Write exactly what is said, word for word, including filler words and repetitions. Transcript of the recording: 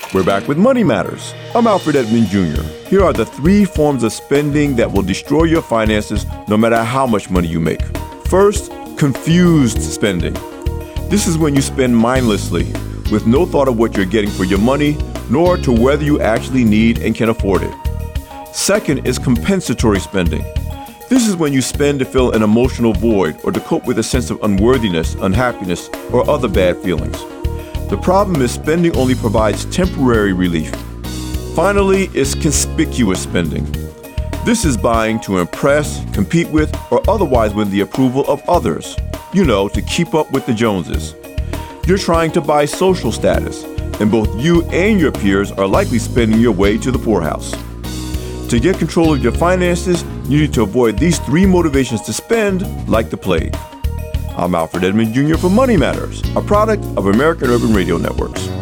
We're back with Money Matters. I'm Alfred Edmond Junior Here are the three forms of spending that will destroy your finances no matter how much money you make. First, confused spending. This is when you spend mindlessly, with no thought of what you're getting for your money, nor to whether you actually need and can afford it. Second is compensatory spending. This is when you spend to fill an emotional void or to cope with a sense of unworthiness, unhappiness, or other bad feelings. The problem is spending only provides temporary relief. Finally is conspicuous spending. This is buying to impress, compete with, or otherwise win the approval of others. You know, to keep up with the Joneses. You're trying to buy social status, and both you and your peers are likely spending your way to the poorhouse. To get control of your finances, you need to avoid these three motivations to spend like the plague. I'm Alfred Edmond Junior for Money Matters, a product of American Urban Radio Networks.